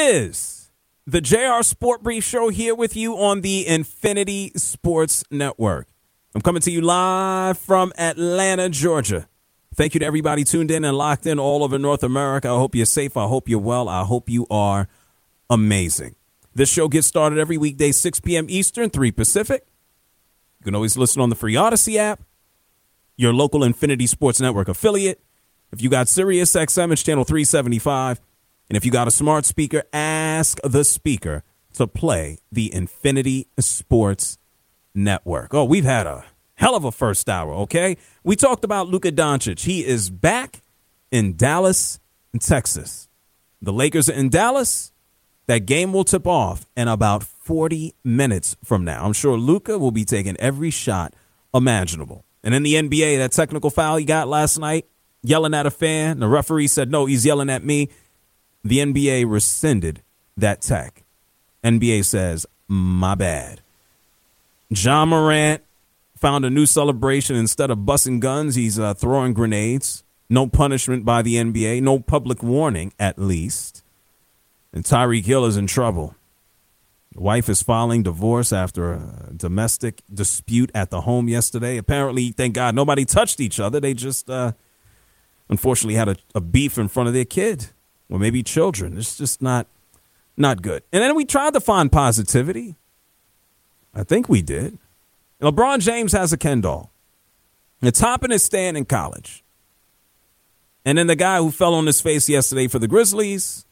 is the JR Sport Brief Show here with you on the Infinity Sports Network. I'm coming to you live from Atlanta, Georgia. Thank you to everybody tuned in and locked in all over North America. I hope you're safe. I hope you're well. I hope you are amazing. This show gets started every weekday, 6 p.m. Eastern, 3 Pacific. You can always listen on the free Odyssey app, your local Infinity Sports Network affiliate. If you got Sirius XM, it's channel 375. And if you got a smart speaker, ask the speaker to play the Infinity Sports Network. Oh, we've had a hell of a first hour, okay? We talked about Luka Doncic. He is back in Dallas, Texas. The Lakers are in Dallas. That game will tip off in about 40 minutes from now. I'm sure Luka will be taking every shot imaginable. And in the NBA, that technical foul he got last night, yelling at a fan, the referee said, no, he's yelling at me. The NBA rescinded that tech. NBA says, my bad. Ja Morant found a new celebration. Instead of busting guns, he's throwing grenades. No punishment by the NBA. No public warning, at least. And Tyreek Hill is in trouble. The wife is filing divorce after a domestic dispute at the home yesterday. Apparently, thank God, nobody touched each other. They just, unfortunately, had a beef in front of their kid. Or maybe children. It's just not good. And then we tried to find positivity. I think we did. LeBron James has a Ken doll. The top in his stand in college. And then the guy who fell on his face yesterday for the Grizzlies,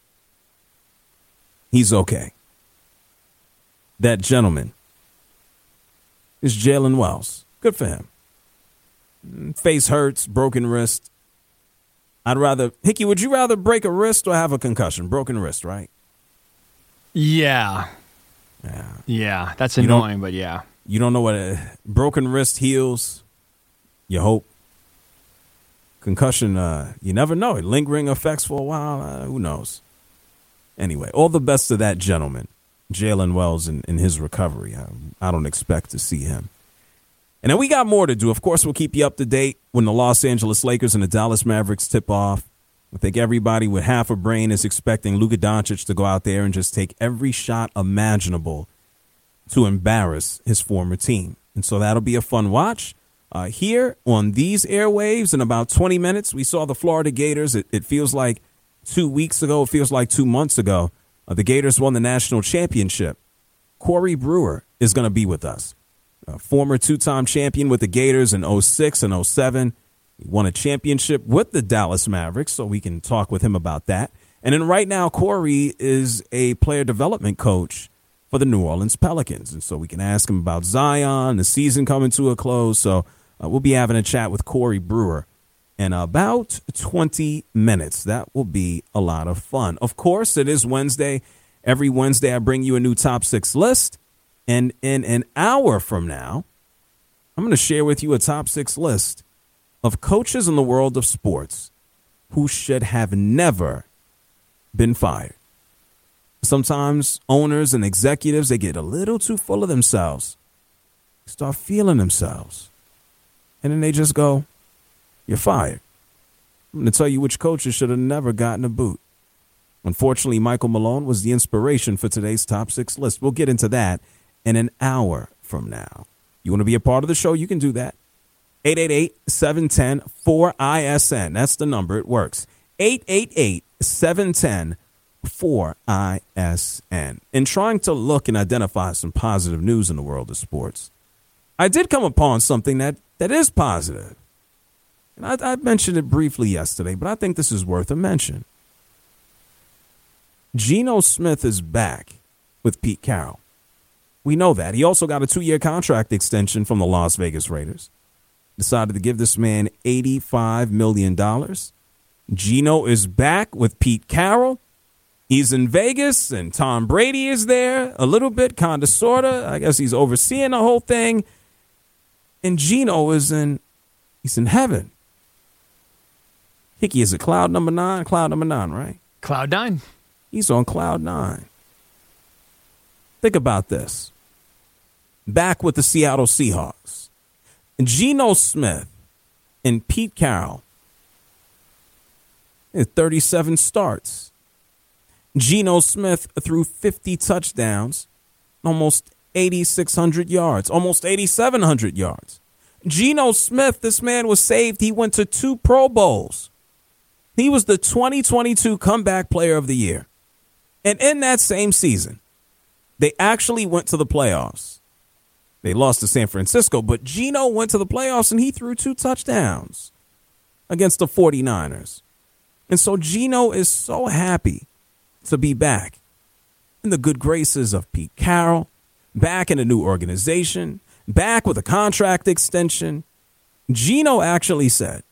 he's okay. That gentleman is Jalen Wells. Good for him. Face hurts, broken wrist. Hickey, would you rather break a wrist or have a concussion? Broken wrist, right? Yeah. That's annoying, but yeah. You don't know what a broken wrist heals. You hope. Concussion, you never know. Lingering effects for a while, who knows? Anyway, all the best to that gentleman, Jalen Wells, in his recovery. I don't expect to see him. And then we got more to do. Of course, we'll keep you up to date when the Los Angeles Lakers and the Dallas Mavericks tip off. I think everybody with half a brain is expecting Luka Doncic to go out there and just take every shot imaginable to embarrass his former team. And so that'll be a fun watch. Here on these airwaves in about 20 minutes, we saw the Florida Gators. It feels like 2 weeks ago. It feels like 2 months ago. The Gators won the national championship. Corey Brewer is going to be with us. A former two-time champion with the Gators in 06 and 07. He won a championship with the Dallas Mavericks, so we can talk with him about that. And then right now, Corey is a player development coach for the New Orleans Pelicans. And so we can ask him about Zion, the season coming to a close. So we'll be having a chat with Corey Brewer in about 20 minutes. That will be a lot of fun. Of course, it is Wednesday. Every Wednesday, I bring you a new top 6 list. And in an hour from now, I'm going to share with you a top 6 list of coaches in the world of sports who should have never been fired. Sometimes owners and executives, they get a little too full of themselves, start feeling themselves, and then they just go, you're fired. I'm going to tell you which coaches should have never gotten a boot. Unfortunately, Michael Malone was the inspiration for today's top 6 list. We'll get into that in an hour from now. You want to be a part of the show? You can do that. 888-710-4ISN. That's the number. It works. 888-710-4ISN. In trying to look and identify some positive news in the world of sports, I did come upon something that is positive. And I mentioned it briefly yesterday, but I think this is worth a mention. Geno Smith is back with Pete Carroll. We know that. He also got a 2-year contract extension from the Las Vegas Raiders. Decided to give this man $85 million. Geno is back with Pete Carroll. He's in Vegas, and Tom Brady is there a little bit, kind of, sort of. I guess he's overseeing the whole thing. And Geno he's in heaven. Hickey, is it cloud number 9? Cloud number 9, right? Cloud 9. He's on cloud 9. Think about this. Back with the Seattle Seahawks. Geno Smith and Pete Carroll. 37 starts. Geno Smith threw 50 touchdowns, almost 8,600 yards, almost 8,700 yards. Geno Smith, this man was saved. He went to 2 Pro Bowls. He was the 2022 Comeback Player of the Year. And in that same season, they actually went to the playoffs. They lost to San Francisco, but Geno went to the playoffs and he threw 2 touchdowns against the 49ers. And so Geno is so happy to be back in the good graces of Pete Carroll, back in a new organization, back with a contract extension. Geno actually said,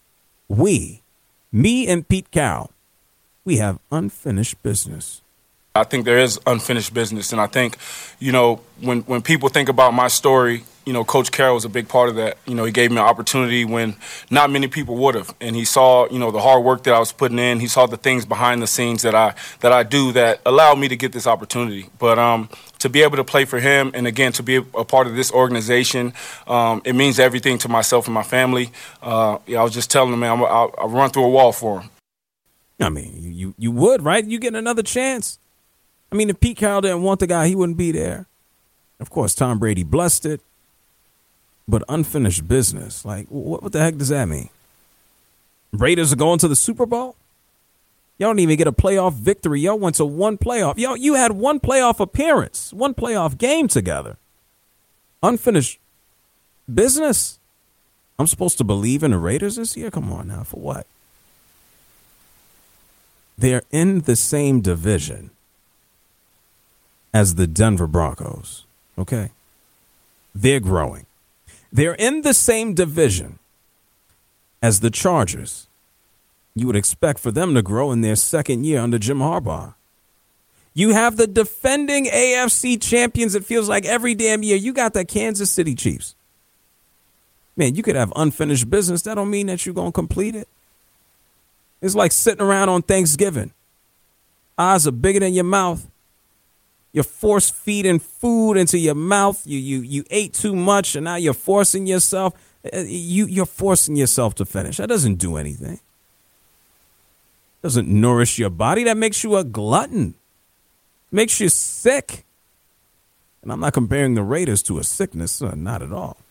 me and Pete Carroll, we have unfinished business. I think there is unfinished business, and I think, when people think about my story, Coach Carroll was a big part of that. He gave me an opportunity when not many people would have, and he saw, the hard work that I was putting in. He saw the things behind the scenes that I do that allowed me to get this opportunity. But to be able to play for him, and again to be a part of this organization, it means everything to myself and my family. I was just telling him, man, I'll run through a wall for him. I mean, you would, right? You get another chance. I mean, if Pete Carroll didn't want the guy, he wouldn't be there. Of course, Tom Brady blessed it. But unfinished business, like, what the heck does that mean? Raiders are going to the Super Bowl? Y'all don't even get a playoff victory. Y'all went to 1 playoff. You had 1 playoff appearance, 1 playoff game together. Unfinished business? I'm supposed to believe in the Raiders this year? Come on now, for what? They're in the same division as the Denver Broncos, okay? They're growing. They're in the same division as the Chargers. You would expect for them to grow in their second year under Jim Harbaugh. You have the defending AFC champions, it feels like every damn year. You got the Kansas City Chiefs. Man, you could have unfinished business. That don't mean that you're going to complete it. It's like sitting around on Thanksgiving. Eyes are bigger than your mouth. You're force feeding food into your mouth. You ate too much, and now you're forcing yourself. You're forcing yourself to finish. That doesn't do anything. Doesn't nourish your body. That makes you a glutton. Makes you sick. And I'm not comparing the Raiders to a sickness. Not at all.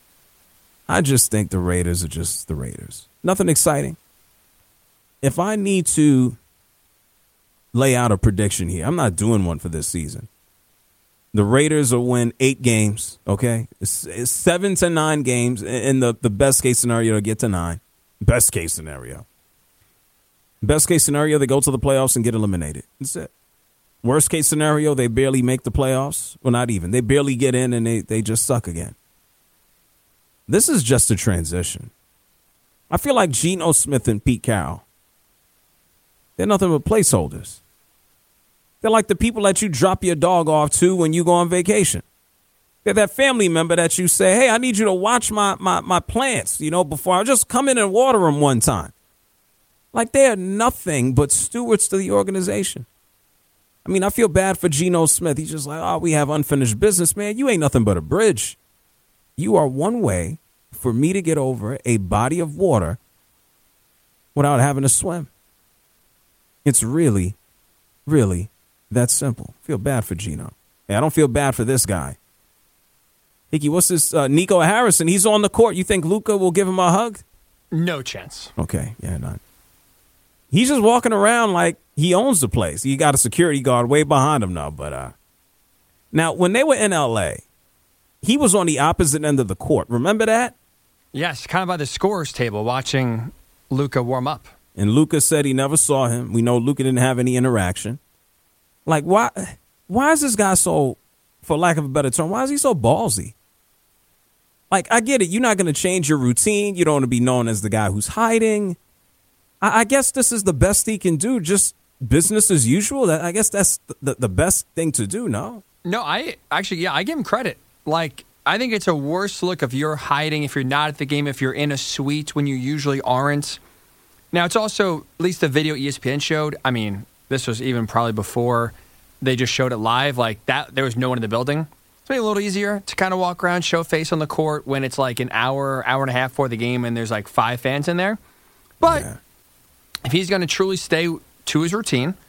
I just think the Raiders are just the Raiders. Nothing exciting. If I need to lay out a prediction here, I'm not doing one for this season. The Raiders will win 8 games, okay? It's 7 to 9 games. In the best case scenario, they'll get to 9. Best case scenario. Best case scenario, they go to the playoffs and get eliminated. That's it. Worst case scenario, they barely make the playoffs. Well, not even. They barely get in and they just suck again. This is just a transition. I feel like Geno Smith and Pete Carroll, they're nothing but placeholders. They're like the people that you drop your dog off to when you go on vacation. They're that family member that you say, hey, I need you to watch my plants, before I just come in and water them one time. Like they're nothing but stewards to the organization. I mean, I feel bad for Geno Smith. He's just like, we have unfinished business, man. You ain't nothing but a bridge. You are one way for me to get over a body of water without having to swim. It's really, really that simple. Feel bad for Geno. Hey, I don't feel bad for this guy. Hickey, what's this? Nico Harrison, he's on the court. You think Luka will give him a hug? No chance. Okay, yeah, none. He's just walking around like he owns the place. He got a security guard way behind him now. But now, when they were in L.A., he was on the opposite end of the court. Remember that? Yes, kind of by the scorer's table watching Luka warm up. And Luka said he never saw him. We know Luka didn't have any interaction. Like, why is this guy so, for lack of a better term, why is he so ballsy? Like, I get it. You're not going to change your routine. You don't want to be known as the guy who's hiding. I guess this is the best he can do. Just business as usual. I guess that's the best thing to do, no? No, I give him credit. Like, I think it's a worse look if you're hiding, if you're not at the game, if you're in a suite when you usually aren't. Now, it's also, at least the video ESPN showed, I mean, this was even probably before they just showed it live, like that, there was no one in the building. It's maybe a little easier to kind of walk around, show face on the court when it's like an hour and a half before the game and there's like 5 fans in there. But if he's going to truly stay to his routine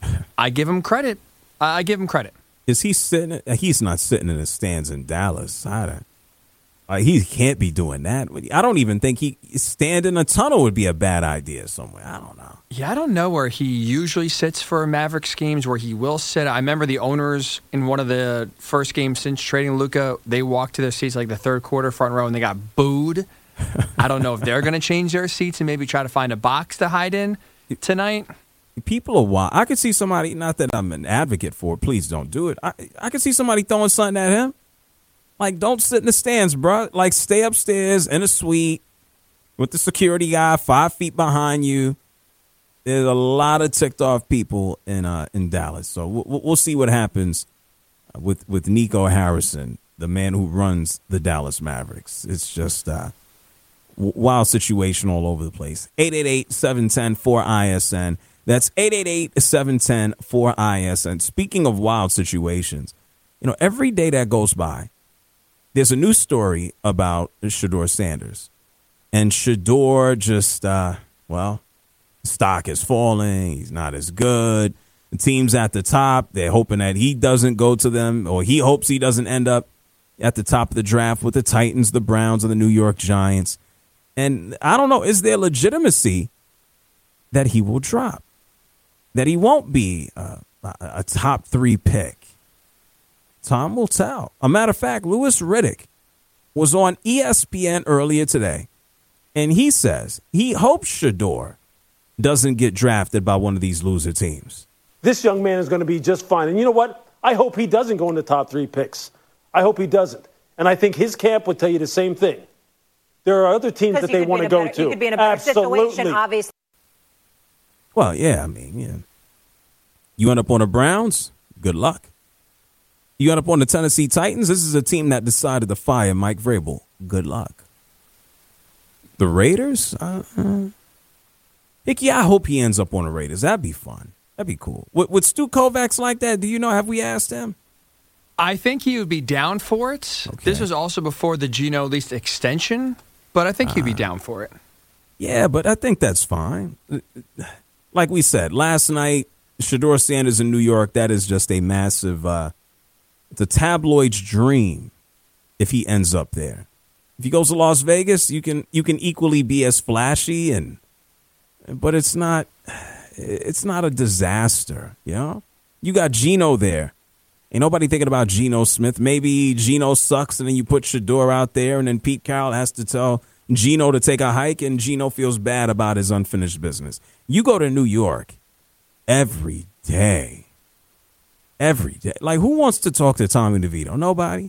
I give him credit. I give him credit. Is he sitting? He's not sitting in the stands in Dallas. He can't be doing that. I don't even think he stand in a tunnel would be a bad idea somewhere. I don't know. Yeah, I don't know where he usually sits for Mavericks games, where he will sit. I remember the owners in one of the first games since trading Luka, they walked to their seats like the third quarter front row and they got booed. I don't know if they're going to change their seats and maybe try to find a box to hide in tonight. People are wild. I could see somebody, not that I'm an advocate for it, please don't do it. I could see somebody throwing something at him. Like, don't sit in the stands, bro. Like, stay upstairs in a suite with the security guy 5 feet behind you. There's a lot of ticked off people in Dallas. So we'll see what happens with Nico Harrison, the man who runs the Dallas Mavericks. It's just wild situation all over the place. 888-710-4ISN. That's 888-710-4ISN. Speaking of wild situations, every day that goes by, there's a new story about Shedeur Sanders. And Shedeur just, stock is falling. He's not as good. The team's at the top. They're hoping that he doesn't go to them, or he hopes he doesn't end up at the top of the draft with the Titans, the Browns, and the New York Giants. And I don't know, is there legitimacy that he will drop? That he won't be a top 3 pick? Time will tell. A matter of fact, Louis Riddick was on ESPN earlier today, and he says he hopes Shedeur doesn't get drafted by one of these loser teams. This young man is going to be just fine. And you know what? I hope he doesn't go in the top 3 picks. I hope he doesn't. And I think his camp would tell you the same thing. There are other teams that they want to go to. He could be in a better situation, obviously. Well, yeah, You end up on the Browns, good luck. You end up on the Tennessee Titans, this is a team that decided to fire Mike Vrabel. Good luck. The Raiders? Hickey, I hope he ends up on the Raiders. That'd be fun. That'd be cool. With Stu Kovacs like that, do you know, have we asked him? I think he would be down for it. Okay. This was also before the Geno lease extension, but I think he'd be down for it. Yeah, but I think that's fine. Like we said, last night, Shedeur Sanders in New York, that is just a massive, it's a tabloid's dream if he ends up there. If he goes to Las Vegas, you can equally be as flashy, but it's not a disaster, You got Geno there. Ain't nobody thinking about Geno Smith. Maybe Geno sucks, and then you put Shedeur out there, and then Pete Carroll has to tell Geno to take a hike, and Geno feels bad about his unfinished business. You go to New York every day. Every day. Like, who wants to talk to Tommy DeVito? Nobody.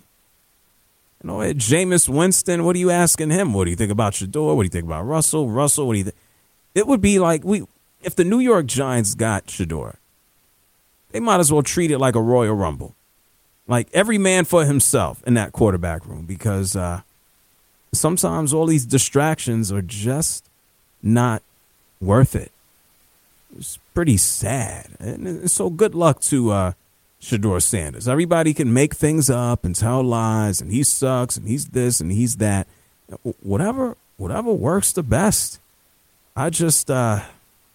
Jameis Winston, what are you asking him? What do you think about Shedeur? What do you think about Russell? What do you think? It would be like if the New York Giants got Shedeur, they might as well treat it like a Royal Rumble. Like, every man for himself in that quarterback room, because sometimes all these distractions are just not worth it. It's pretty sad. And so good luck to Shedeur Sanders. Everybody can make things up and tell lies, and he sucks, and he's this, and he's that. Whatever works the best. I just want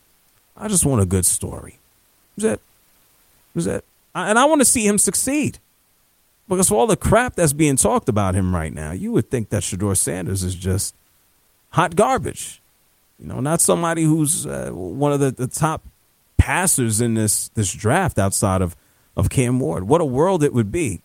a good story. That's it. And I want to see him succeed. Because for all the crap that's being talked about him right now, you would think that Shedeur Sanders is just hot garbage. Not somebody who's one of the top passers in this draft outside of Cam Ward. What a world it would be.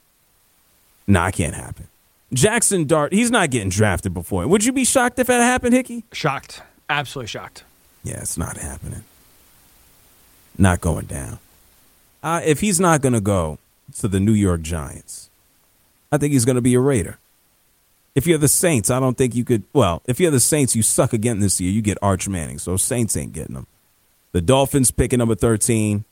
Nah, it can't happen. Jackson Dart, he's not getting drafted before. Would you be shocked if that happened, Hickey? Shocked. Absolutely shocked. Yeah, it's not happening. Not going down. If he's not going to go to the New York Giants, I think he's going to be a Raider. If you're the Saints, I don't think you could. Well, if you're the Saints, you suck again this year. You get Arch Manning, so Saints ain't getting them. The Dolphins picking number 13.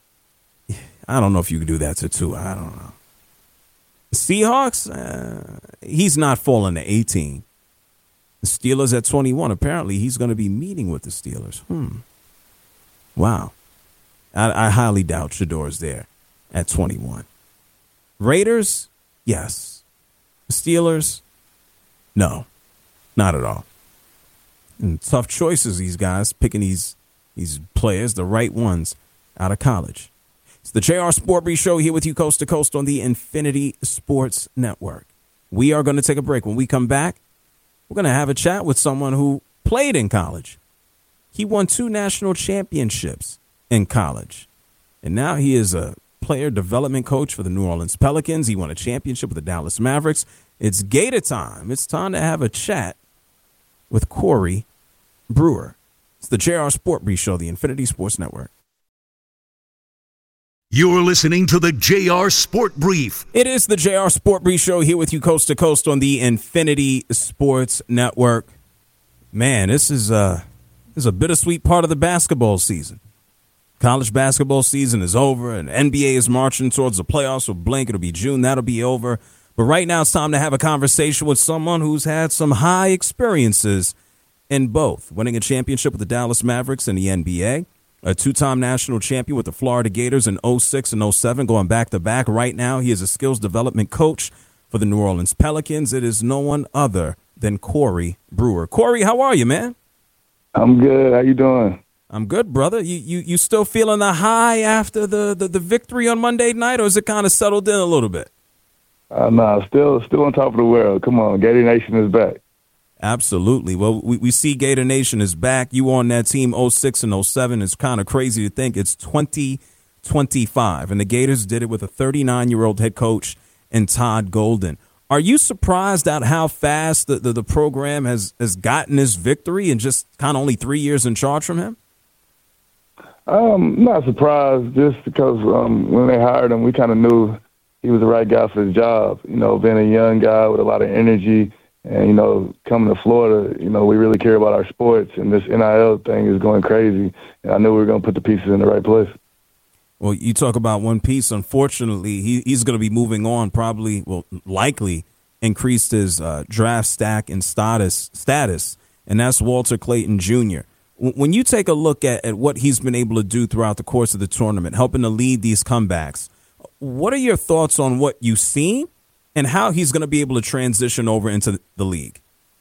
I don't know if you could do that to Tua. I don't know. The Seahawks, he's not falling to 18. The Steelers at 21. Apparently, he's going to be meeting with the Steelers. Wow. I highly doubt Shedeur's there at 21. Raiders, yes. Steelers, no, not at all. And tough choices, these guys, picking these players, the right ones. out of college. It's the JR Sport Brief Show here with you coast to coast on the Infinity Sports Network. We are going to take a break. When we come back, we're going to have a chat with someone who played in college. He won 2 national championships in college, and now he is a player development coach for the New Orleans Pelicans. He won a championship with the Dallas Mavericks. It's Gator time. It's time to have a chat with Corey Brewer. It's the JR Sport Brief Show, the Infinity Sports Network. You're listening to the JR Sport Brief. It is the JR Sport Brief Show here with you coast to coast on the Infinity Sports Network. Man, this is a bittersweet part of the basketball season. College basketball season is over, and NBA is marching towards the playoffs. So blink, it'll be June. That'll be over. But right now it's time to have a conversation with someone who's had some high experiences in both. Winning a championship with the Dallas Mavericks in the NBA, a 2-time national champion with the Florida Gators in 06 and 07, going back-to-back. Right now, he is a skills development coach for the New Orleans Pelicans. It is no one other than Corey Brewer. Corey, how are you, man? I'm good. How you doing? I'm good, brother. You still feeling the high after the victory on Monday night, or is it kind of settled in a little bit? No, still on top of the world. Come on, Gator Nation is back. Absolutely. Well, we see Gator Nation is back. You on that team 06 and 07. It's kind of crazy to think it's 2025, and the Gators did it with a 39-year-old head coach in Todd Golden. Are you surprised at how fast the program has gotten this victory in just kind of only 3 years in charge from him? I'm not surprised, just because when they hired him, we kind of knew he was the right guy for the job. You know, being a young guy with a lot of energy. And, you know, coming to Florida, you know, we really care about our sports, and this NIL thing is going crazy. And I knew we were going to put the pieces in the right place. Well, you talk about one piece. Unfortunately, he's going to be moving on, likely increased his draft stack and status, and that's Walter Clayton Jr. When you take a look at what he's been able to do throughout the course of the tournament, helping to lead these comebacks, what are your thoughts on what you've seen and how he's going to be able to transition over into the league?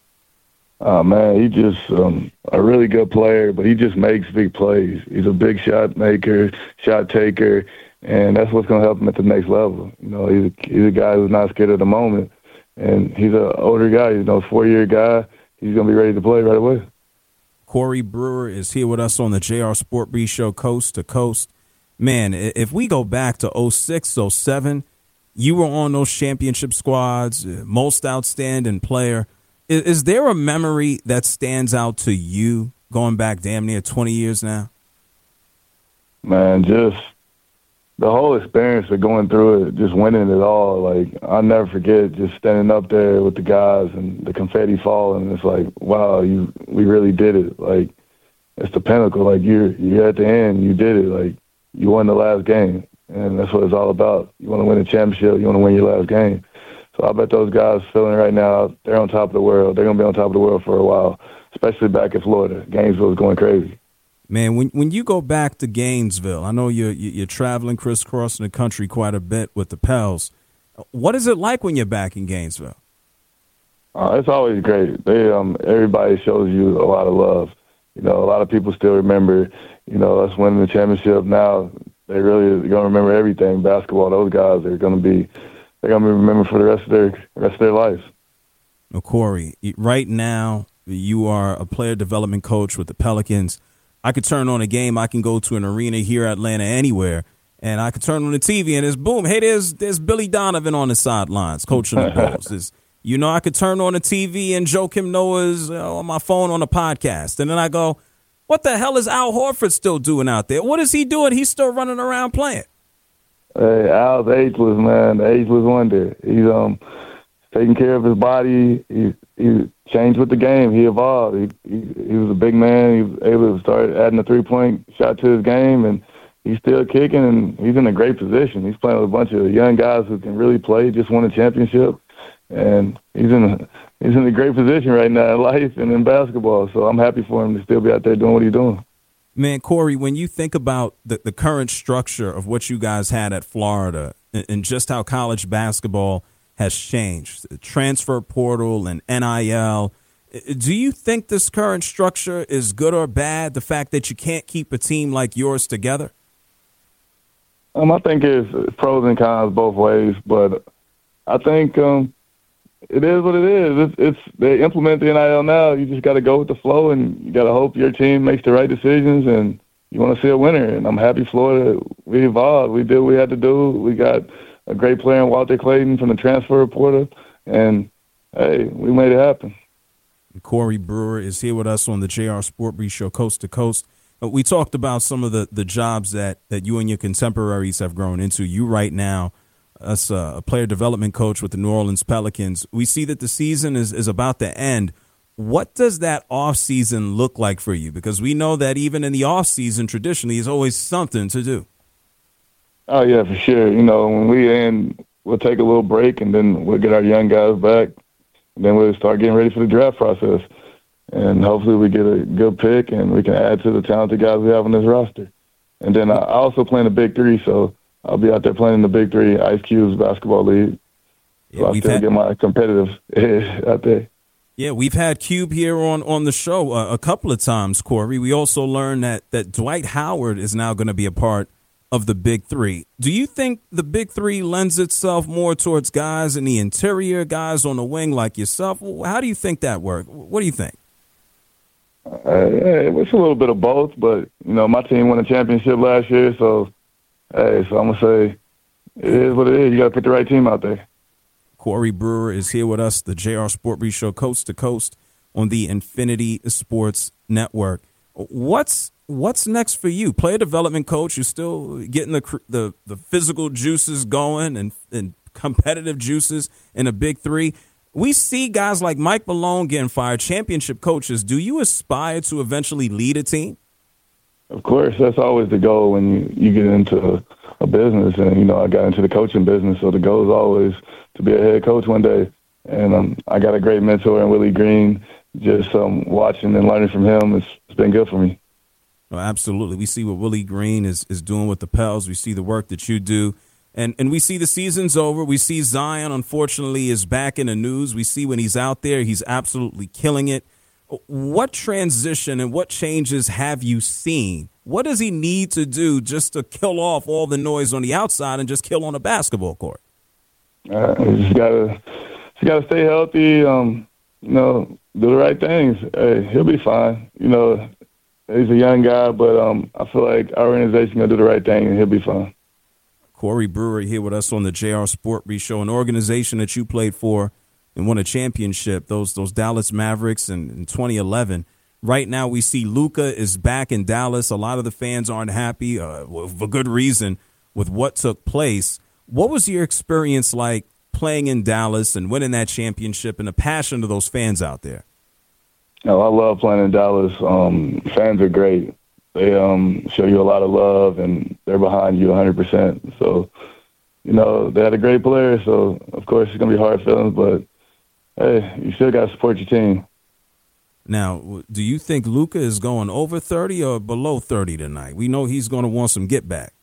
Man, he's just a really good player, but he just makes big plays. He's a big shot maker, shot taker, and that's what's going to help him at the next level. You know, he's a guy who's not scared of the moment, and he's an older guy. You know, 4-year guy. He's going to be ready to play right away. Corey Brewer is here with us on the JR Sport Brief Show, coast to coast. Man, if we go back to 06, 07, you were on those championship squads, most outstanding player. Is there a memory that stands out to you going back damn near 20 years now? Man, just the whole experience of going through it, just winning it all. Like, I'll never forget just standing up there with the guys and the confetti falling. It's like, wow, we really did it. Like, it's the pinnacle. Like, you're at the end. You did it. Like, you won the last game. And that's what it's all about. You want to win a championship. You want to win your last game. So I bet those guys feeling right now, they're on top of the world. They're going to be on top of the world for a while, especially back in Florida. Gainesville is going crazy. Man, when you go back to Gainesville, I know you're traveling, crisscrossing the country quite a bit with the Pels. What is it like when you're back in Gainesville? It's always great. Everybody shows you a lot of love. You know, a lot of people still remember, you know, us winning the championship. Now they really are going to remember everything. Basketball, those guys are going to be remembered for the rest of their lives. Well, Corey, right now you are a player development coach with the Pelicans. I could turn on a game. I can go to an arena here, Atlanta, anywhere, and I could turn on the TV and it's boom. Hey, there's Billy Donovan on the sidelines coaching the Bulls. I could turn on the TV and Joakim Noah's on my phone on a podcast, and then I go, what the hell is Al Horford still doing out there? What is he doing? He's still running around playing. Hey, Al's ageless, man. The ageless wonder. He's taking care of his body. He changed with the game. He evolved. He was a big man. He was able to start adding a 3-point shot to his game, and he's still kicking, and he's in a great position. He's playing with a bunch of young guys who can really play, just won a championship, and he's in a great position right now in life and in basketball. So I'm happy for him to still be out there doing what he's doing. Man, Corey, when you think about the current structure of what you guys had at Florida and just how college basketball has changed, the transfer portal and NIL, do you think this current structure is good or bad, the fact that you can't keep a team like yours together? I think it's pros and cons both ways, but I think it is what it is. They implement the NIL now. You just got to go with the flow, and you got to hope your team makes the right decisions, and you want to see a winner. And I'm happy Florida, we evolved. We did what we had to do. We got a great player in Walter Clayton from the transfer portal, and, hey, we made it happen. Corey Brewer is here with us on the JR Sport Brief Show, Coast to Coast. We talked about some of the jobs that you and your contemporaries have grown into. You right now, as a player development coach with the New Orleans Pelicans, we see that the season is about to end. What does that offseason look like for you? Because we know that even in the offseason, traditionally, there's always something to do. Oh, yeah, for sure. When we end, we'll take a little break, and then we'll get our young guys back, and then we'll start getting ready for the draft process. And hopefully we get a good pick and we can add to the talented guys we have on this roster. And then I also play in the Big Three, so I'll be out there playing in the Big Three, Ice Cube's basketball league. So I'll still get my competitive edge out there. Yeah, we've had Cube here on the show a couple of times, Corey. We also learned that Dwight Howard is now going to be a part of the Big Three. Do you think the Big Three lends itself more towards guys in the interior, guys on the wing like yourself? How do you think that works? What do you think? It's a little bit of both, but, my team won a championship last year, so I'm going to say it is what it is. You got to put the right team out there. Corey Brewer is here with us, the JR Sport Brief Show, Coast to Coast on the Infinity Sports Network. What's next for you? Player development coach, you're still getting the physical juices going and competitive juices in a Big Three. We see guys like Mike Malone getting fired, championship coaches. Do you aspire to eventually lead a team? Of course. That's always the goal when you get into a business. And, I got into the coaching business, so the goal is always to be a head coach one day. And I got a great mentor in Willie Green. Just watching and learning from him, it's been good for me. Oh, absolutely. We see what Willie Green is doing with the Pels. We see the work that you do. And we see the season's over. We see Zion, unfortunately, is back in the news. We see when he's out there, he's absolutely killing it. What transition and what changes have you seen? What does he need to do just to kill off all the noise on the outside and just kill on a basketball court? He's got to stay healthy, do the right things. Hey, he'll be fine. He's a young guy, but I feel like our organization going to do the right thing, and he'll be fine. Corey Brewer here with us on the JR Sport Brief Show, an organization that you played for and won a championship, those Dallas Mavericks in 2011. Right now we see Luka is back in Dallas. A lot of the fans aren't happy for good reason with what took place. What was your experience like playing in Dallas and winning that championship and the passion of those fans out there? I love playing in Dallas. Fans are great. They show you a lot of love, and they're behind you 100%. So, they had a great player, so, of course, it's going to be hard feelings, but, hey, you still got to support your team. Now, do you think Luka is going over 30 or below 30 tonight? We know he's going to want some get back.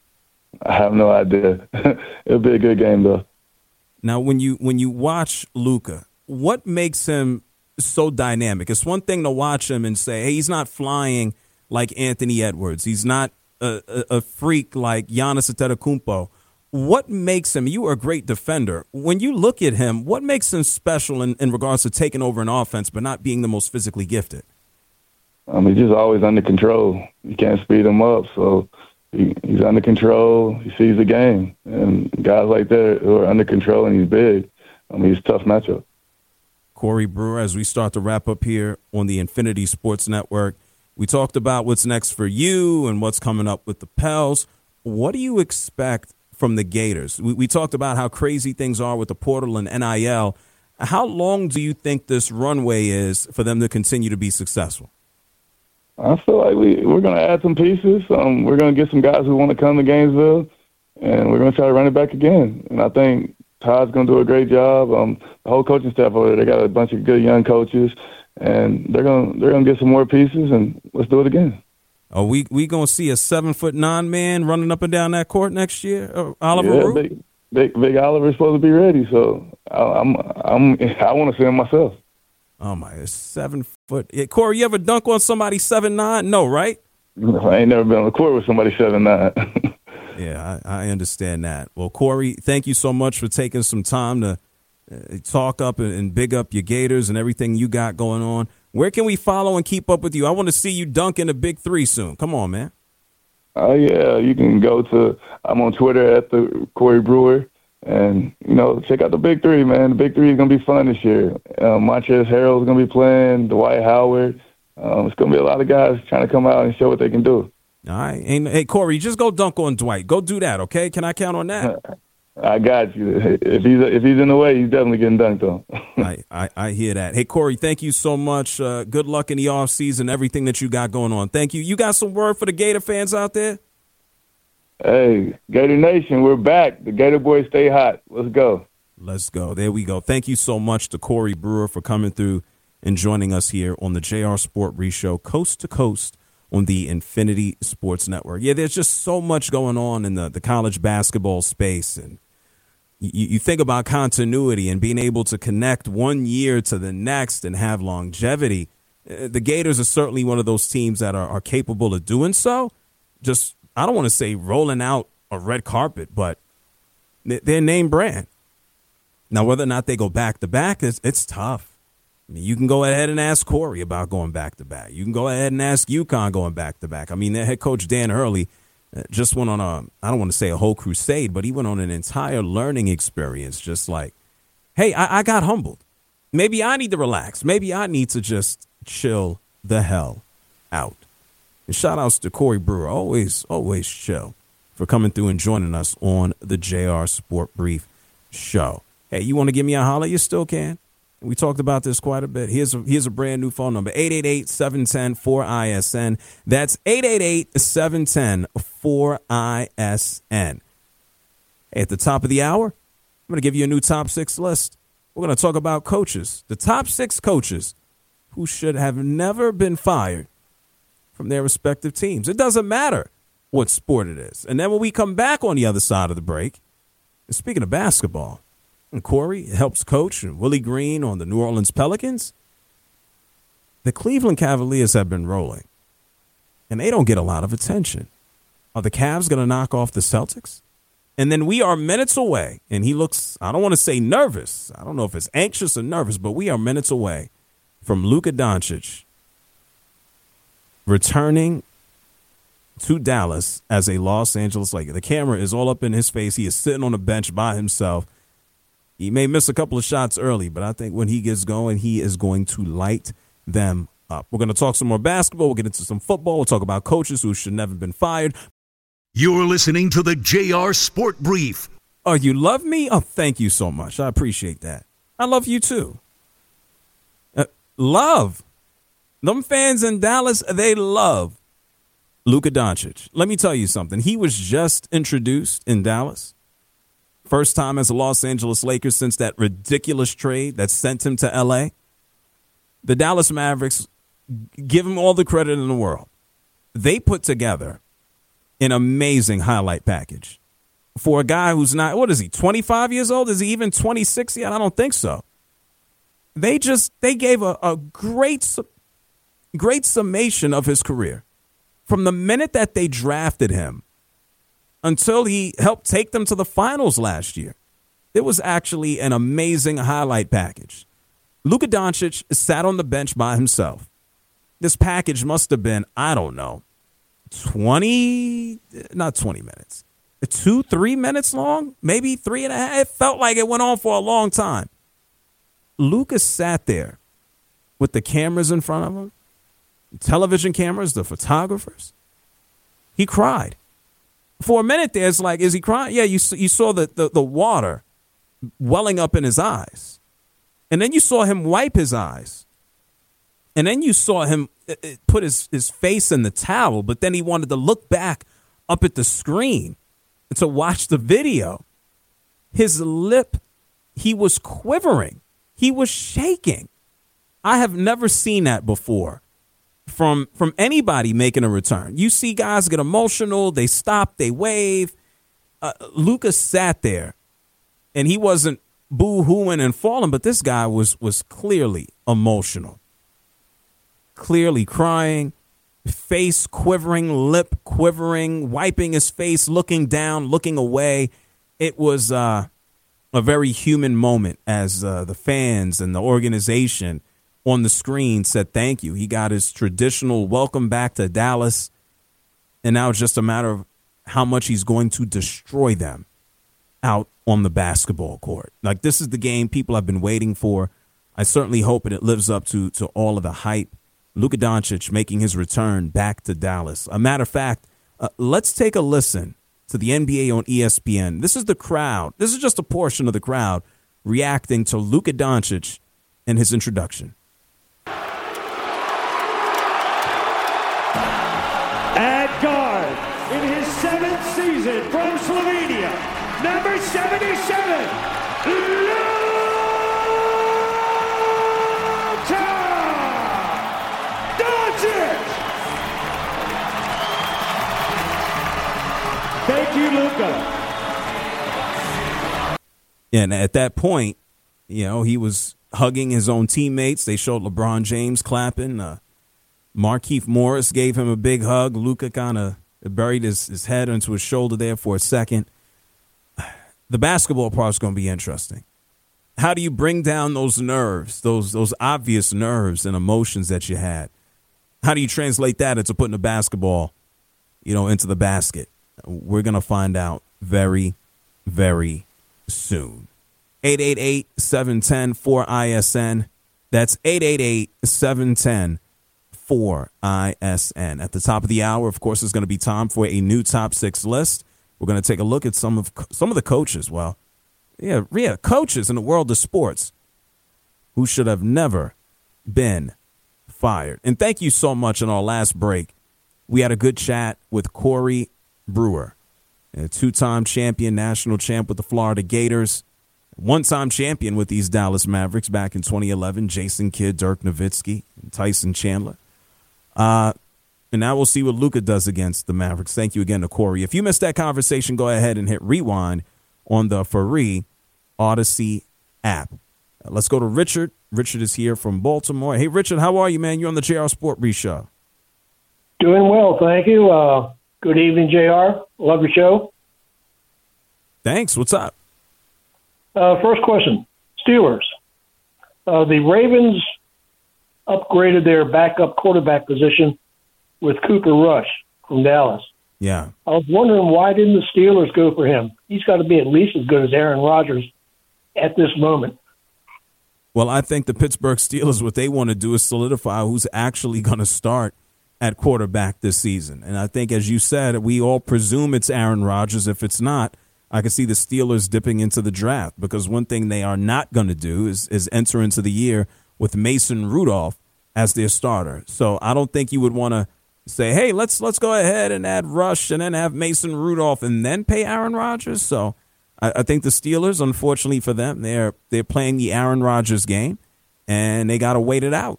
I have no idea. It'll be a good game, though. Now, when you watch Luka, what makes him so dynamic? It's one thing to watch him and say, hey, he's not flying like Anthony Edwards. He's not a freak like Giannis Antetokounmpo. What makes him, you are a great defender. When you look at him, what makes him special in regards to taking over an offense but not being the most physically gifted? He's just always under control. You can't speed him up, so he's under control. He sees the game. And guys like that who are under control and he's big, he's a tough matchup. Corey Brewer, as we start to wrap up here on the Infinity Sports Network, we talked about what's next for you and what's coming up with the Pels. What do you expect from the Gators? We talked about how crazy things are with the portal and NIL. How long do you think this runway is for them to continue to be successful? I feel like we're going to add some pieces. We're going to get some guys who want to come to Gainesville, and we're going to try to run it back again. And I think Todd's going to do a great job. The whole coaching staff over there, they got a bunch of good young coaches. And they're gonna get some more pieces, and let's do it again. Are we gonna see a 7'9" man running up and down that court next year? Oliver Root? Big Oliver's supposed to be ready, so I want to see him myself. Oh my, 7 foot. Yeah, Corey, you ever dunk on somebody 7'9"? No, right? I ain't never been on the court with somebody 7'9". Yeah, I understand that. Well, Corey, thank you so much for taking some time to talk up and big up your Gators and everything you got going on. Where can we follow and keep up with you? I want to see you dunk in the Big Three soon. Come on, man. Oh, yeah, you can go to – I'm on Twitter at the Corey Brewer. And, check out the Big Three, man. The Big Three is going to be fun this year. Montrezl Harrell is going to be playing, Dwight Howard. It's going to be a lot of guys trying to come out and show what they can do. All right. Hey, Corey, just go dunk on Dwight. Go do that, okay? Can I count on that? I got you. If he's in the way, he's definitely getting dunked on. I hear that. Hey, Corey, thank you so much. Good luck in the offseason, everything that you got going on. Thank you. You got some word for the Gator fans out there? Hey, Gator Nation, we're back. The Gator boys stay hot. Let's go. Let's go. There we go. Thank you so much to Corey Brewer for coming through and joining us here on the JR Sport Brief Show, coast to coast on the Infinity Sports Network. Yeah, there's just so much going on in the college basketball space, and you think about continuity and being able to connect one year to the next and have longevity. The Gators are certainly one of those teams that are capable of doing so. Just, I don't want to say rolling out a red carpet, but they're name brand. Now, whether or not they go back-to-back, it's tough. I mean, you can go ahead and ask Corey about going back-to-back. You can go ahead and ask UConn going back-to-back. I mean, their head coach, Dan Hurley, just went on I don't want to say a whole crusade, but he went on an entire learning experience, just like, hey, I got humbled. Maybe I need to relax. Maybe I need to just chill the hell out. And shout outs to Corey Brewer, always chill, for coming through and joining us on the JR Sport Brief Show. Hey, you want to give me a holler? You still can. We talked about this quite a bit. Here's a brand new phone number, 888-710-4ISN. That's 888-710-4ISN. At the top of the hour, I'm going to give you a new top 6 list. We're going to talk about coaches, the top 6 coaches who should have never been fired from their respective teams. It doesn't matter what sport it is. And then when we come back on the other side of the break, and speaking of basketball, and Corey helps coach and Willie Green on the New Orleans Pelicans, the Cleveland Cavaliers have been rolling, and they don't get a lot of attention. Are the Cavs going to knock off the Celtics? And then we are minutes away, and he looks, I don't want to say nervous. I don't know if it's anxious or nervous, but we are minutes away from Luka Doncic returning to Dallas as a Los Angeles Laker. The camera is all up in his face. He is sitting on a bench by himself. He may miss a couple of shots early, but I think when he gets going, he is going to light them up. We're going to talk some more basketball. We'll get into some football. We'll talk about coaches who should never have been fired. You're listening to the JR Sport Brief. Oh, you love me? Oh, thank you so much. I appreciate that. I love you too. Love. Them fans in Dallas, they love Luka Doncic. Let me tell you something. He was just introduced in Dallas. First time as a Los Angeles Lakers since that ridiculous trade that sent him to L.A. The Dallas Mavericks, give him all the credit in the world. They put together an amazing highlight package for a guy who's not, what is he, 25 years old? Is he even 26 yet? I don't think so. They gave a great summation of his career. From the minute that they drafted him until he helped take them to the finals last year, it was actually an amazing highlight package. Luka Doncic sat on the bench by himself. This package must have been, I don't know, not 20 minutes, 2-3 minutes long, maybe 3.5. It felt like it went on for a long time. Luka sat there with the cameras in front of him, television cameras, the photographers. He cried. For a minute there, it's like, is he crying? Yeah, you saw the water welling up in his eyes. And then you saw him wipe his eyes. And then you saw him put his face in the towel, but then he wanted to look back up at the screen to watch the video. His lip, he was quivering. He was shaking. I have never seen that before from anybody making a return. You see guys get emotional, they stop, they wave. Luka sat there, and he wasn't boo-hooing and falling, but this guy was clearly emotional, clearly crying, face quivering, lip quivering, wiping his face, looking down, looking away. It was a very human moment as the fans and the organization on the screen said thank you. He got his traditional welcome back to Dallas, and now it's just a matter of how much he's going to destroy them out on the basketball court. Like, this is the game people have been waiting for. I certainly hope it lives up to all of the hype. Luka Doncic making his return back to Dallas. A matter of fact, let's take a listen to the NBA on ESPN. This is the crowd. This is just a portion of the crowd reacting to Luka Doncic and his introduction. At guard, in his 7th season from Slovenia, number 77, Luka Doncic! Thank you, Luka. And at that point, he was hugging his own teammates. They showed LeBron James clapping. Markieff Morris gave him a big hug. Luka kind of buried his head into his shoulder there for a second. The basketball part's going to be interesting. How do you bring down those nerves, those obvious nerves and emotions that you had? How do you translate that into putting a basketball, into the basket? We're going to find out very, very soon. 888-710-4ISN. That's 888-710-4ISN. At the top of the hour, of course, is going to be time for a new top 6 list. We're going to take a look at some of the coaches. Well, coaches in the world of sports who should have never been fired. And thank you so much. In our last break, we had a good chat with Corey Brewer, a 2-time champion, national champ with the Florida Gators, 1-time champion with these Dallas Mavericks back in 2011, Jason Kidd, Dirk Nowitzki, and Tyson Chandler. And now we'll see what Luka does against the Mavericks. Thank you again to Corey. If you missed that conversation, go ahead and hit rewind on the free Odyssey app. Let's go to Richard. Richard is here from Baltimore. Hey, Richard, how are you, man? You're on the JR Sport Brief Show. Doing well, thank you. Good evening, JR. Love your show. Thanks. What's up? First question, Steelers. The Ravens upgraded their backup quarterback position with Cooper Rush from Dallas. Yeah. I was wondering, why didn't the Steelers go for him? He's got to be at least as good as Aaron Rodgers at this moment. Well, I think the Pittsburgh Steelers, what they want to do is solidify who's actually going to start at quarterback this season. And I think, as you said, we all presume it's Aaron Rodgers. If it's not, I could see the Steelers dipping into the draft, because one thing they are not going to do is enter into the year with Mason Rudolph as their starter. So I don't think you would want to say, hey, let's go ahead and add Rush and then have Mason Rudolph and then pay Aaron Rodgers. So I think the Steelers, unfortunately for them, they're playing the Aaron Rodgers game, and they got to wait it out.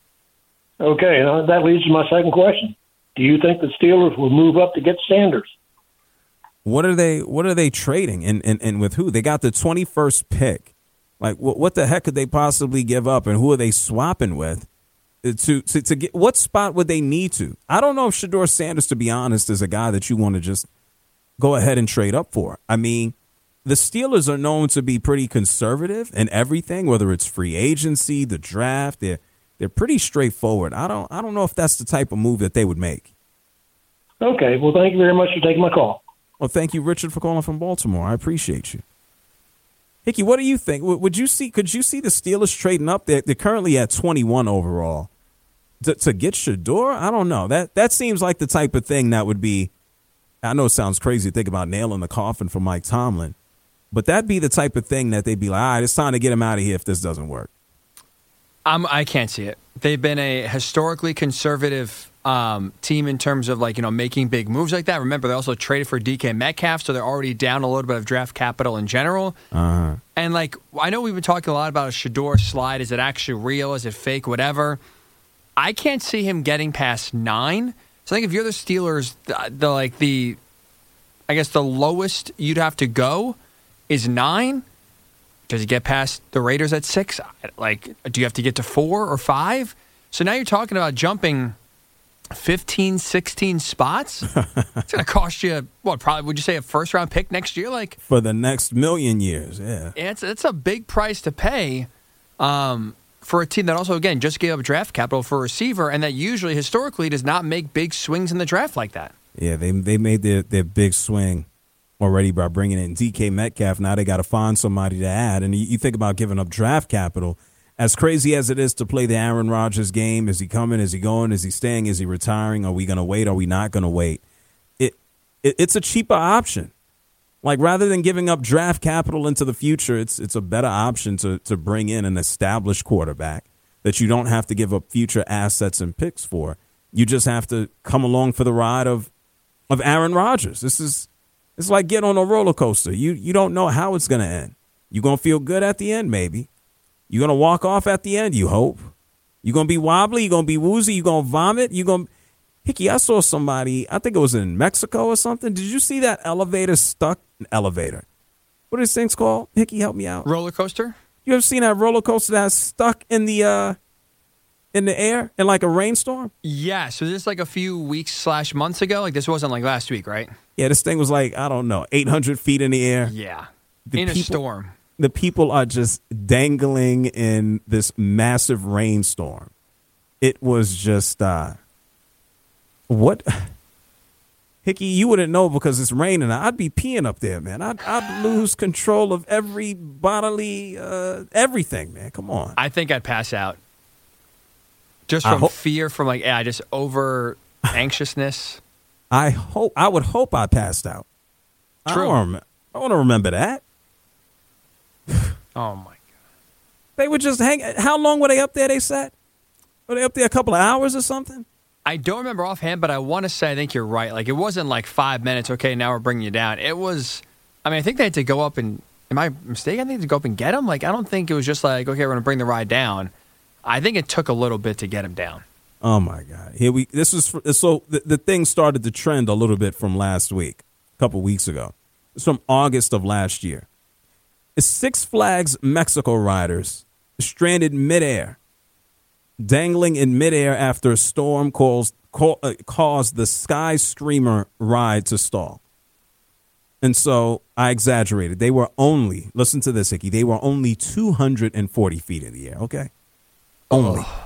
Okay, that leads to my second question. Do you think the Steelers will move up to get Sanders? What are they trading and with who? They got the 21st pick. Like, what the heck could they possibly give up, and who are they swapping with to get? What spot would they need to? I don't know if Shedeur Sanders, to be honest, is a guy that you want to just go ahead and trade up for. I mean, the Steelers are known to be pretty conservative in everything, whether it's free agency, the draft. They're pretty straightforward. I don't know if that's the type of move that they would make. Okay. Well, thank you very much for taking my call. Well, thank you, Richard, for calling from Baltimore. I appreciate you. Hickey, what do you think? Could you see the Steelers trading up? They're currently at 21 overall. To get Shedeur? I don't know. That seems like the type of thing that would be, I know it sounds crazy to think about nailing the coffin for Mike Tomlin, but that'd be the type of thing that they'd be like, all right, it's time to get him out of here if this doesn't work. I can't see it. They've been a historically conservative team in terms of making big moves like that. Remember, they also traded for DK Metcalf, so they're already down a little bit of draft capital in general. Uh-huh. And I know we've been talking a lot about a Shedeur slide. Is it actually real? Is it fake? Whatever. I can't see him getting past 9. So I think if you're the Steelers, the lowest you'd have to go is 9. Does he get past the Raiders at 6? Do you have to get to 4 or 5? So now you're talking about jumping 15, 16 spots? It's going to cost you, what, probably, would you say a first-round pick next year? Like for the next million years, yeah. It's a big price to pay for a team that also, again, just gave up draft capital for a receiver and that usually, historically, does not make big swings in the draft like that. Yeah, they made their big swing already by bringing in DK Metcalf. Now they got to find somebody to add. And you think about giving up draft capital. As crazy as it is to play the Aaron Rodgers game, is he coming? Is he going? Is he staying? Is he retiring? Are we going to wait? Are we not going to wait? It's a cheaper option. Like rather than giving up draft capital into the future, it's a better option to bring in an established quarterback that you don't have to give up future assets and picks for. You just have to come along for the ride of Aaron Rodgers. It's like getting on a roller coaster. You don't know how it's going to end. You're going to feel good at the end, maybe. You're going to walk off at the end, you hope. You're going to be wobbly. You're going to be woozy. You're going to vomit. Hickey, I saw somebody, I think it was in Mexico or something. Did you see that elevator stuck? Elevator. What are these things called? Hickey, help me out. Roller coaster? You ever seen that roller coaster that's stuck in the air in like a rainstorm? Yeah. So this is like a few weeks/months ago. Like this wasn't like last week, right? Yeah, this thing was like, I don't know, 800 feet in the air. Yeah. A storm. The people are just dangling in this massive rainstorm. It was just, what? Hickey, you wouldn't know because it's raining. I'd be peeing up there, man. I'd lose control of every bodily, everything, man. Come on. I think I'd pass out. Just from fear, from like, just over anxiousness. I would hope I passed out. True. I want to remember that. Oh, my God. They would just hang. How long were they up there, they said? Were they up there a couple of hours or something? I don't remember offhand, but I want to say I think you're right. Like, it wasn't like 5 minutes, okay, now we're bringing you down. It was, I think they had to go up and, am I mistaken? I think they had to go up and get him. Like, I don't think it was just like, okay, we're going to bring the ride down. I think it took a little bit to get him down. Oh, my God. The thing started to trend a little bit from last week, a couple weeks ago. It's from August of last year. It's Six Flags Mexico riders stranded midair, dangling in midair after a storm caused the Sky Screamer ride to stall. And so I exaggerated. They were only, listen to this, Hickey, they were only 240 feet in the air, okay? Only. Oh.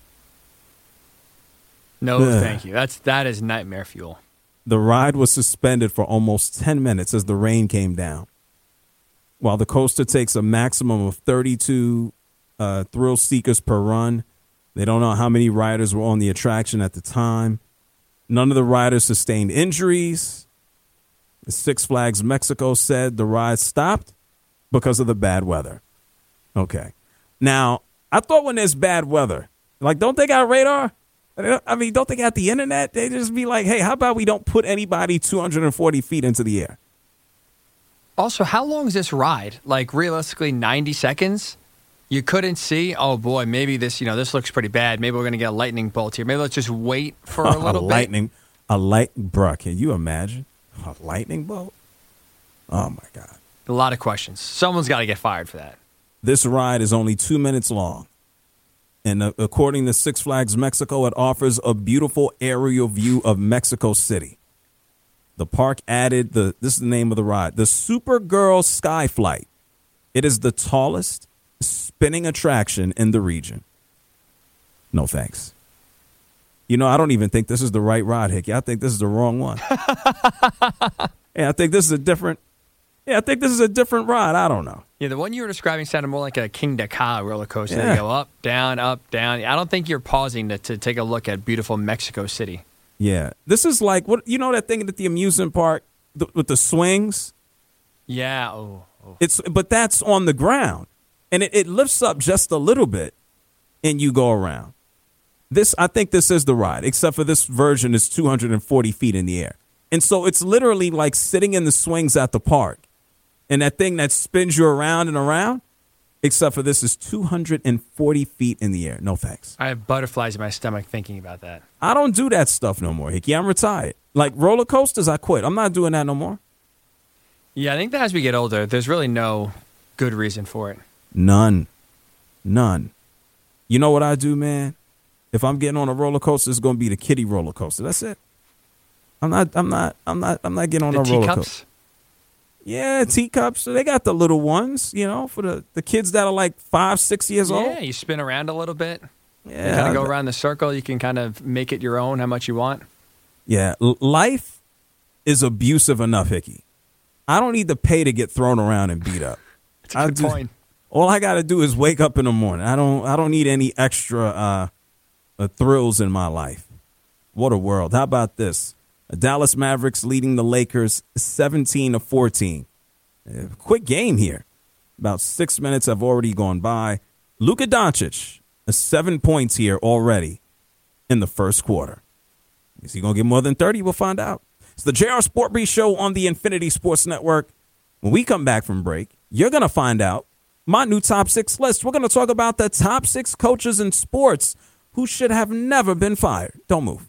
No, thank you. That is nightmare fuel. The ride was suspended for almost 10 minutes as the rain came down. While the coaster takes a maximum of 32 thrill seekers per run, they don't know how many riders were on the attraction at the time. None of the riders sustained injuries. The Six Flags Mexico said the ride stopped because of the bad weather. Okay. Now, I thought when there's bad weather, like, don't they got radar? Don't they got the internet? They just be like, hey, how about we don't put anybody 240 feet into the air? Also, how long is this ride? Like, realistically, 90 seconds? You couldn't see, oh, boy, maybe this looks pretty bad. Maybe we're going to get a lightning bolt here. Maybe let's just wait for a little bit. Bruh, can you imagine? A lightning bolt? Oh, my God. A lot of questions. Someone's got to get fired for that. This ride is only 2 minutes long. And according to Six Flags Mexico, it offers a beautiful aerial view of Mexico City. The park added this is the name of the ride, the Supergirl Sky Flight. It is the tallest spinning attraction in the region. No thanks. I don't even think this is the right ride, Hickey. I think this is the wrong one. I think this is a different ride. I don't know. Yeah, the one you were describing sounded more like a King Dakar roller coaster. Yeah. They go up, down, up, down. I don't think you're pausing to take a look at beautiful Mexico City. Yeah. This is like, that thing at the amusement park with the swings? Yeah. Oh. But that's on the ground. And it lifts up just a little bit, and you go around. I think this is the ride, except for this version is 240 feet in the air. And so it's literally like sitting in the swings at the park. And that thing that spins you around and around, except for this is 240 feet in the air. No thanks. I have butterflies in my stomach thinking about that. I don't do that stuff no more, Hickey. I'm retired. Like roller coasters, I quit. I'm not doing that no more. Yeah, I think that as we get older, there's really no good reason for it. None. You know what I do, man? If I'm getting on a roller coaster, it's going to be the kiddie roller coaster. That's it. I'm not getting on a roller coaster. Yeah, teacups. They got the little ones, for the kids that are like 5, 6 years old. Yeah, you spin around a little bit. Yeah. You kind of go around the circle. You can kind of make it your own how much you want. Yeah, life is abusive enough, Hickey. I don't need to pay to get thrown around and beat up. That's a good point. All I got to do is wake up in the morning. I don't need any extra thrills in my life. What a world. How about this? The Dallas Mavericks leading the Lakers 17-14. Quick game here. About 6 minutes have already gone by. Luka Doncic, 7 points here already in the first quarter. Is he going to get more than 30? We'll find out. It's the JR Sport Brief Show on the Infinity Sports Network. When we come back from break, you're going to find out my new top 6 list. We're going to talk about the top 6 coaches in sports who should have never been fired. Don't move.